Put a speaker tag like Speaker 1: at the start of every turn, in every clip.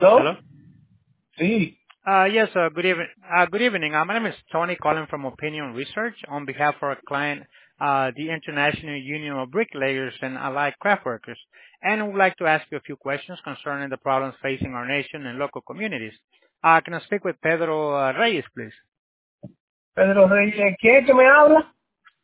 Speaker 1: ¿No?
Speaker 2: Hello?
Speaker 1: Sí.
Speaker 2: Yes, good evening. Good evening. My name is Tony calling from Opinion Research on behalf of our client, the International Union of Bricklayers and Allied Craft Workers, and I would like to ask you a few questions concerning the problems facing our nation and local communities. Can I speak with Pedro Reyes, please?
Speaker 1: Pedro Reyes, ¿quién es que me habla?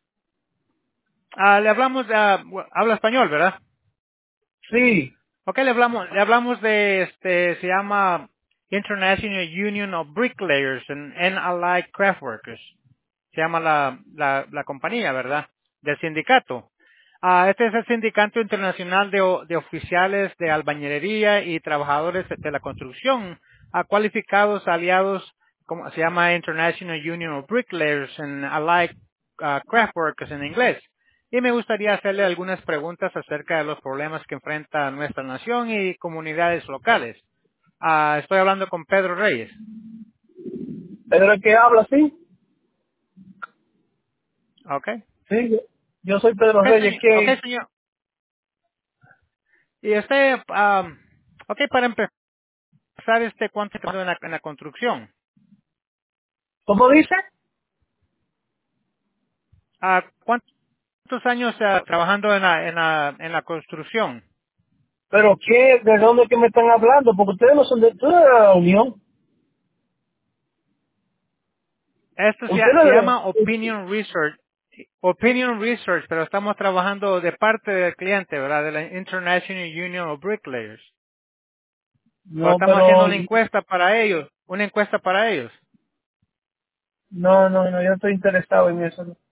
Speaker 2: Le hablamos, habla español, ¿verdad?
Speaker 1: Sí.
Speaker 2: Ok, le hablamos de, se llama International Union of Bricklayers and Allied Craft Workers. Se llama la compañía, ¿verdad? Del sindicato. Este es el sindicato internacional de oficiales de albañilería y trabajadores de la construcción, cualificados aliados, como se llama International Union of Bricklayers and Allied Craft Workers en inglés. Y me gustaría hacerle algunas preguntas acerca de los problemas que enfrenta nuestra nación y comunidades locales. Estoy hablando con Pedro Reyes.
Speaker 1: ¿Pedro el que habla, sí?
Speaker 2: ¿Ok?
Speaker 1: Sí. Yo soy Pedro
Speaker 2: Ok,
Speaker 1: Reyes,
Speaker 2: señor. Ok,
Speaker 1: ¿qué?
Speaker 2: señor. Y ok, para empezar, ¿cuánto está trabajando en la construcción?
Speaker 1: ¿Cómo dice?
Speaker 2: ¿Cuántos años trabajando en la construcción?
Speaker 1: ¿Pero qué? ¿De dónde que me están hablando? Porque ustedes no son de la Unión.
Speaker 2: Esto se
Speaker 1: Ustedes
Speaker 2: llama Opinion Research, pero estamos trabajando de parte del cliente, ¿verdad? De la International Union of Bricklayers. Pero
Speaker 1: no,
Speaker 2: estamos haciendo
Speaker 1: pero
Speaker 2: una encuesta para ellos.
Speaker 1: no, yo no estoy interesado en eso.